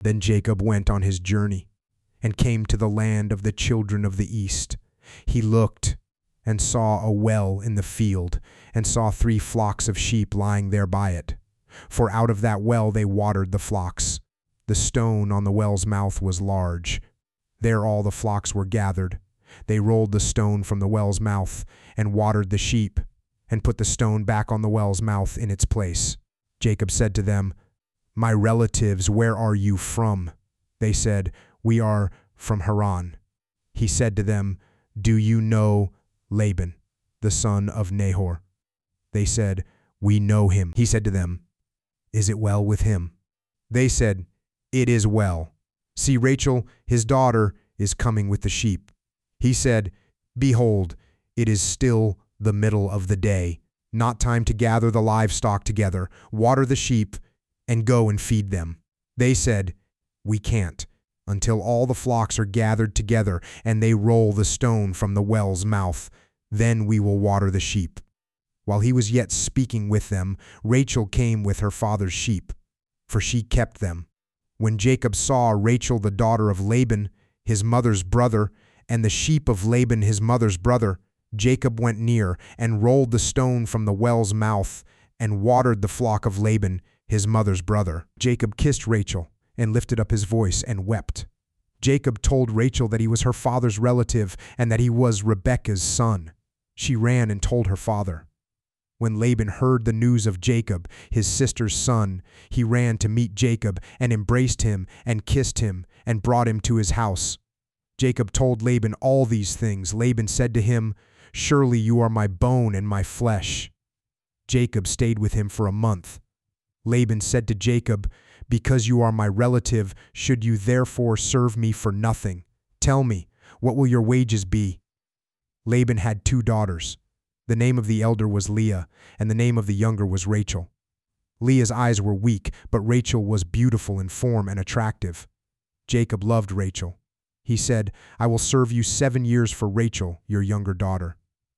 Then Jacob went on his journey and came to the land of the children of the east. He looked and saw a well in the field, and saw 3 flocks of sheep lying there by it. For out of that well they watered the flocks. The stone on the well's mouth was large. There all the flocks were gathered. They rolled the stone from the well's mouth, and watered the sheep, and put the stone back on the well's mouth in its place. Jacob said to them, "My relatives, where are you from?" They said, "We are from Haran." He said to them, "Do you know Laban, the son of Nahor?" They said, "We know him." He said to them, "Is it well with him?" They said, "It is well. See, Rachel, his daughter, is coming with the sheep." He said, "Behold, it is still the middle of the day, not time to gather the livestock together, water the sheep, and go and feed them." They said, "We can't, until all the flocks are gathered together and they roll the stone from the well's mouth. Then we will water the sheep." While he was yet speaking with them, Rachel came with her father's sheep, for she kept them. When Jacob saw Rachel the daughter of Laban, his mother's brother, and the sheep of Laban his mother's brother, Jacob went near and rolled the stone from the well's mouth and watered the flock of Laban his mother's brother. Jacob kissed Rachel and lifted up his voice and wept. Jacob told Rachel that he was her father's relative and that he was Rebekah's son. She ran and told her father. When Laban heard the news of Jacob, his sister's son, he ran to meet Jacob and embraced him and kissed him and brought him to his house. Jacob told Laban all these things. Laban said to him, "Surely you are my bone and my flesh." Jacob stayed with him for a month. Laban said to Jacob, "Because you are my relative, should you therefore serve me for nothing? Tell me, what will your wages be?" Laban had 2 daughters. The name of the elder was Leah, and the name of the younger was Rachel. Leah's eyes were weak, but Rachel was beautiful in form and attractive. Jacob loved Rachel. He said, "I will serve you 7 years for Rachel, your younger daughter."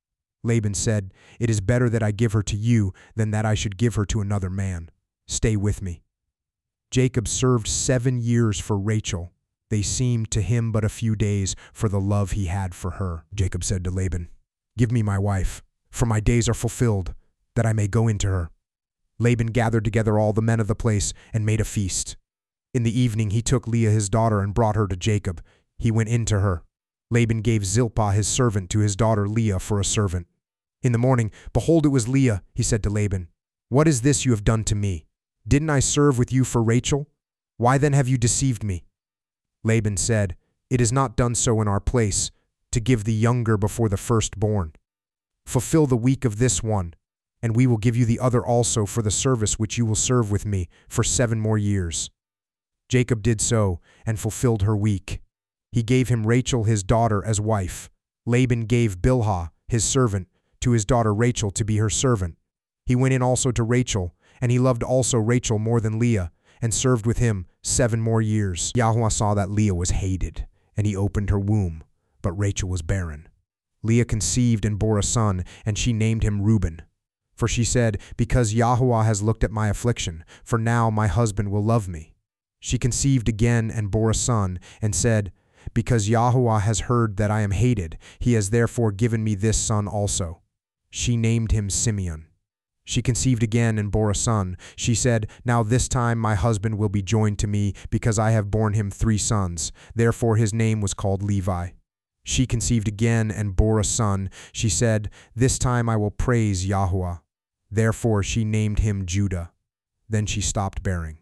Laban said, "It is better that I give her to you than that I should give her to another man. Stay with me." Jacob served 7 years for Rachel. They seemed to him but a few days for the love he had for her. Jacob said to Laban, "Give me my wife, for my days are fulfilled, that I may go into her." Laban gathered together all the men of the place and made a feast. In the evening he took Leah his daughter and brought her to Jacob. He went in to her. Laban gave Zilpah his servant to his daughter Leah for a servant. In the morning, behold, it was Leah. He said to Laban, "What is this you have done to me? Didn't I serve with you for Rachel? Why then have you deceived me?" Laban said, "It is not done so in our place, to give the younger before the firstborn. Fulfill the week of this one, and we will give you the other also for the service which you will serve with me for 7 more years." Jacob did so and fulfilled her week. He gave him Rachel his daughter as wife. Laban gave Bilhah his servant to his daughter Rachel to be her servant. He went in also to Rachel, and he loved also Rachel more than Leah, and served with him 7 more years. Yahuwah saw that Leah was hated, and he opened her womb, but Rachel was barren. Leah conceived and bore a son, and she named him Reuben. For she said, "Because Yahuwah has looked at my affliction, for now my husband will love me." She conceived again and bore a son, and said, "Because Yahuwah has heard that I am hated, he has therefore given me this son also." She named him Simeon. She conceived again and bore a son. She said, "Now this time my husband will be joined to me, because I have borne him 3 sons. Therefore his name was called Levi." She conceived again and bore a son. She said, "This time I will praise Yahuwah." Therefore she named him Judah. Then she stopped bearing.